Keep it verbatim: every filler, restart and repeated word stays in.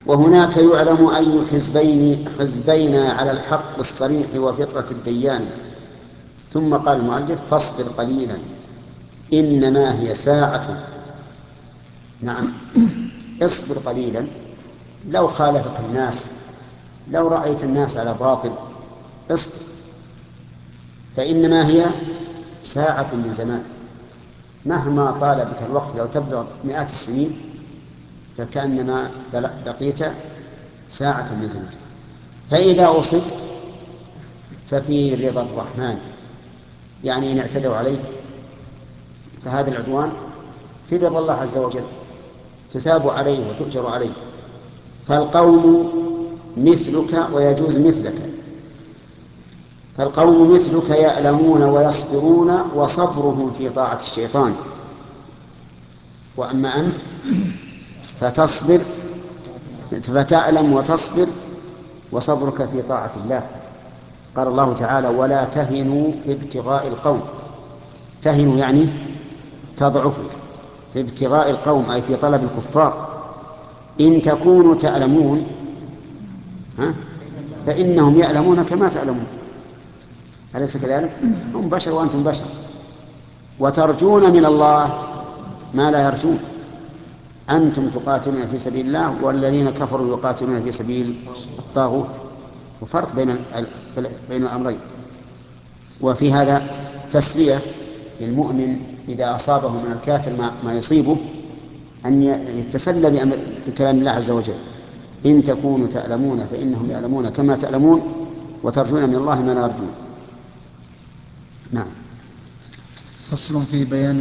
وهناك يعلم أي حزبين حزبينا على الحق الصريح وفطرة الديان. ثم قال المؤلف فاصبر قليلا إنما هي ساعة. نعم، اصبر قليلا. لو خالفك الناس، لو رأيت الناس على باطل، اصبر، فإنما هي ساعة من زمان. مهما طال بك الوقت، لو تبلغ مئات السنين، فكأنما بقيت ساعة من زمان. فإذا أصبت ففي رضا الرحمن، يعني إن اعتدوا عليك فهذا العدوان في رضا الله عز وجل، تثاب عليه وتؤجر عليه. فالقوم مثلك ويجوز مثلك، فالقوم مثلك يألمون ويصبرون وصبرهم في طاعة الشيطان، وأما أنت فتصبر، فتألم وتصبر وصبرك في طاعة الله. قال الله تعالى ولا تهنوا في ابتغاء القوم. تهنوا يعني تضعفوا في ابتغاء القوم، أي في طلب الكفار. إن تكونوا تألمون ها فإنهم يألمون كما تألمون، أليس كذلك؟ هم بشر وأنتم بشر. وترجون من الله ما لا يرجون. أنتم تقاتلون في سبيل الله والذين كفروا يقاتلون في سبيل الطاغوت، وفرق بين بين الأمرين. وفي هذا تسلية للمؤمن إذا أصابه من الكافر ما, ما يصيبه، أن يتسلى بكلام الله عز وجل إن تكونوا تألمون فإنهم يألمون كما تألمون وترجون من الله ما لا يرجون. نعم. فصل في بيان